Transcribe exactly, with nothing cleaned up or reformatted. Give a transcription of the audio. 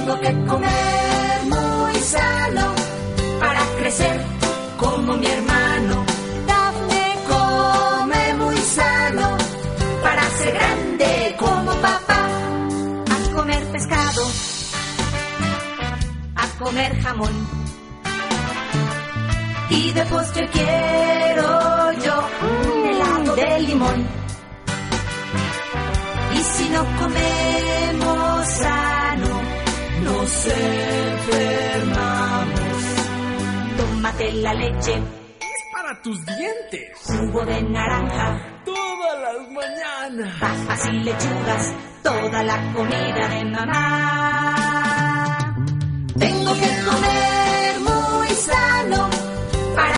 Tengo que comer muy sano para crecer como mi hermano. Dafne come muy sano para ser grande como papá. A comer pescado, a comer jamón. Y de postre quiero yo un helado de limón. Y si no comemos sano, nos enfermamos. Tómate la leche, es para tus dientes. Jugo de naranja, todas las mañanas. Papas y lechugas, toda la comida de mamá. Tengo que comer muy sano